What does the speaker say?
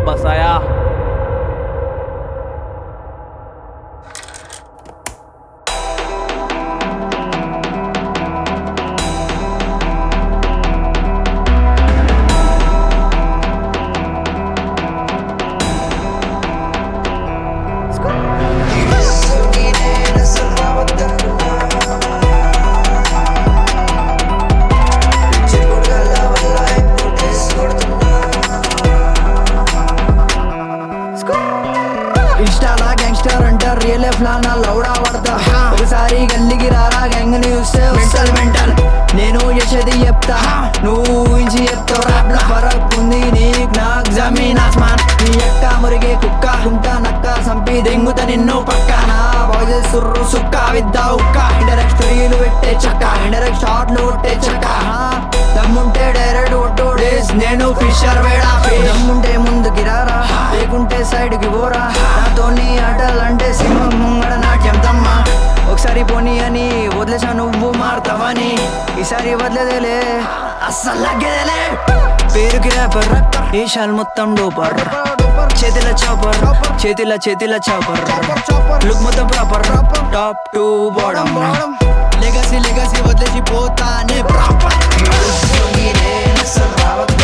वापस आया। ఇన్స్టాలా గ్యాంగ్స్టర్ అంటారు రియల్ లైఫ్ లా నా లౌడా పడతా ఒకసారి గల్లికి రారా గ్యాంగ్ ని చూస్తే మెంటల్ మెంటల్ నేను చేసేది చెప్తా నువ్వు ఊహించి చెప్తావు ర్యాప్ లో ఫరక్ ఉంది నీకు నాకు జమీన్ ఆస్మాన్ నీ ఎక్క మురిగే కుక్క గుంట నక్క సంపి దెంగుత నిన్ను పక్కన బాగా సుర్రు సుక్క విద్దా ఉక్క ఇండైరెక్ట్ స్టోరీలు పెట్టే చక్క ఇండైరెక్ట్ షార్ట్లు కొట్టే చక్క దమ్ముంటే డైరెక్ట్ ఒట్టోడేస్ నేను ఫిషర్ వేడా దమ్ముంటే ముందుకి రారా లేకుంటే సైడ్ కి పోరా నాతోని ఆటలంటే సింహం ముంగడ నాట్యం తమ్మ ఒకసారి పోనీ అని వదిలేసా నువ్వు మారుతావని ఈసారి వదిలేదేలే అస్సలు లగ్గేదేలే పేరుకి ర్యాపర్ దేశాలు మొత్తం డోపర్ చేతిల చాపర్ చేతిల చాపర్ లుక్ మొత్తం proper top to bottom legacy వదిలేసి పోతానే ప్రాపర్